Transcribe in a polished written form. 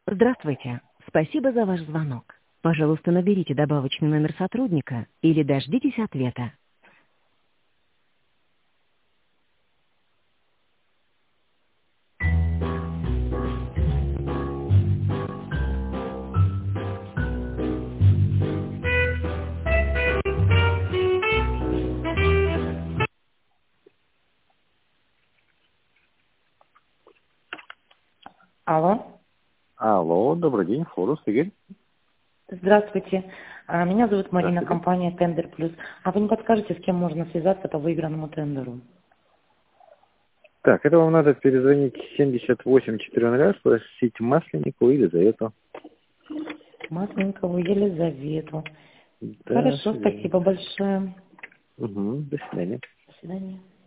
Здравствуйте. Спасибо за ваш звонок. Пожалуйста, наберите добавочный номер сотрудника или дождитесь ответа. Алло. Алло, добрый день, Форус, Игорь. Здравствуйте. Меня зовут Марина, Здравствуйте. компания Тендер Плюс. А вы не подскажете, с кем можно связаться по выигранному тендеру? Так, это вам надо перезвонить 78-400, спросить Масленникову или Елизавету. Масленникову Елизавету. Да, до Хорошо, свидания. спасибо большое. Угу, до свидания. До свидания.